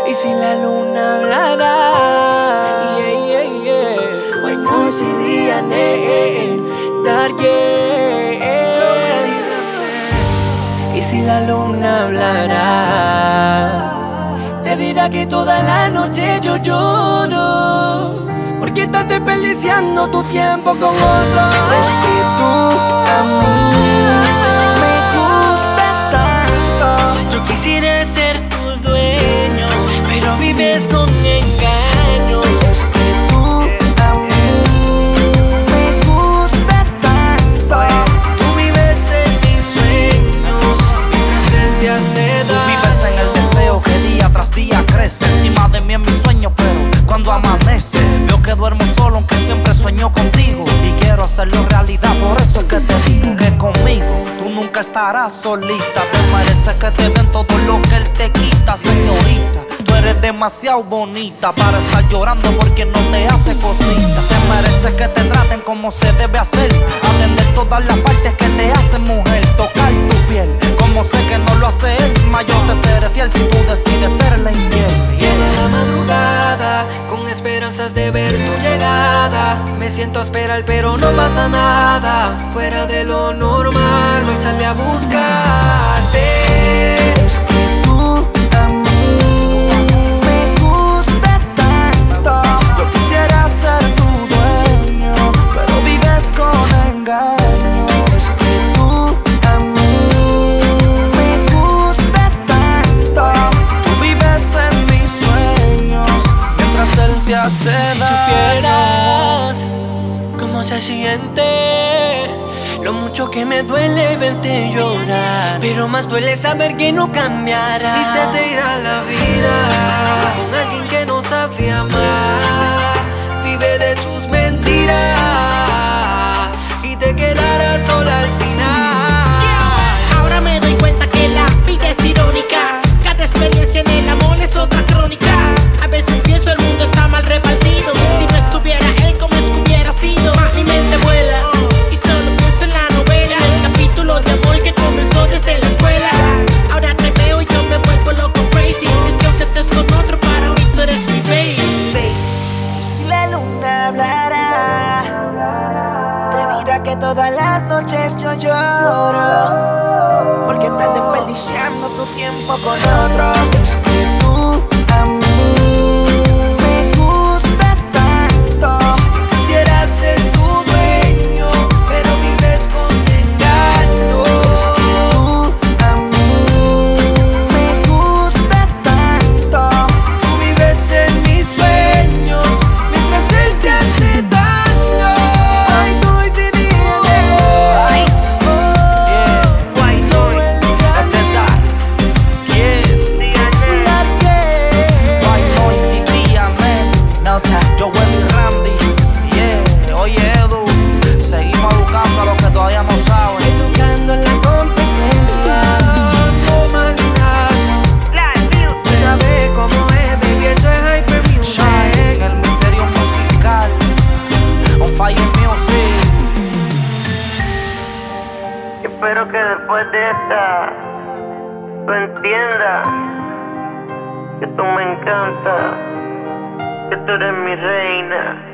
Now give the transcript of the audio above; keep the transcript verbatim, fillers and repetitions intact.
Y si la luna hablara, yeah, yeah, yeah. Hoy no si día dark, yeah. Y si la luna hablara, te dirá que toda la noche yo lloro, porque estás desperdiciando tu tiempo con otro. Es que tú a mí me gustas tanto. Yo quisiera ser tu dueño, pero vives con engaño. Es que tú a mí me gustas tanto. Tú vives en mis sueños, mientras él te hace Tú daño. vives en el deseo que día tras día crece encima de mí en mis sueños, pero cuando amanece veo que duermo solo, aunque siempre sueño contigo y quiero hacerlo realidad. Por eso es que te digo que conmigo tú nunca estarás solita. Te mereces que te den todo lo que él te quita, señorita. Tú eres demasiado bonita para estar llorando porque no te hace cosita. Te mereces que te traten como se debe hacer, atender todas las partes que te hacen mujer, tocar tu piel como sé que no lo hace él. Mas yo te seré fiel si tú decides serle infiel. Viene la madrugada con esperanzas de ver tu llegada. Me siento a esperar pero no pasa nada, fuera de lo normal. Hoy sale a buscarte. Es que tú a mí me gustas tanto. Yo quisiera ser tu dueño, pero vives con engaño. Es que tú a mí me gustas tanto. Tú vives en mis sueños, mientras él te hace Si daño. supieras cómo se siente, lo mucho que me duele verte llorar, pero más duele saber que no cambiará. Y se te irá la vida con alguien que no sabe amar. Vive de sus mentiras y te quedarás sola al final. Ahora me doy cuenta que la vida es irónica. Cada experiencia en el amor es otra crónica. A veces pienso el mundo está mal repartido, y si no estuviera él, ¿cómo es que hubiera sido? Más mi mente vuela y solo pienso en la novela, el capítulo de amor que comenzó desde la escuela. Ahora te veo y yo me vuelvo loco crazy. Es que aunque estés con otro, para mí tú eres mi baby. Y si la luna hablara, te dirá que todas las noches yo lloro, porque estás desperdiciando tu tiempo con otro. Es que tú a mí me gustas tanto. Quisiera ser tu dueño, pero vives con engaño. Es que tú a mí me gustas tanto. Tú vives en mis sueños, mientras él te hace daño. Ay, no es de Ay. Yeah, White Noise, este es Dark, yeah. White Noise y D M, No time. Joel y Randy, yeah. Oye Edu, seguimos educando a los que todavía no saben. Educando en la competencia, no más nada. Tú sabes cómo es, baby, esto es Hyper Music. Shine, el misterio musical, on fire music. Espero que después de esta tú entiendas que tú me encantas, que tú eres mi reina.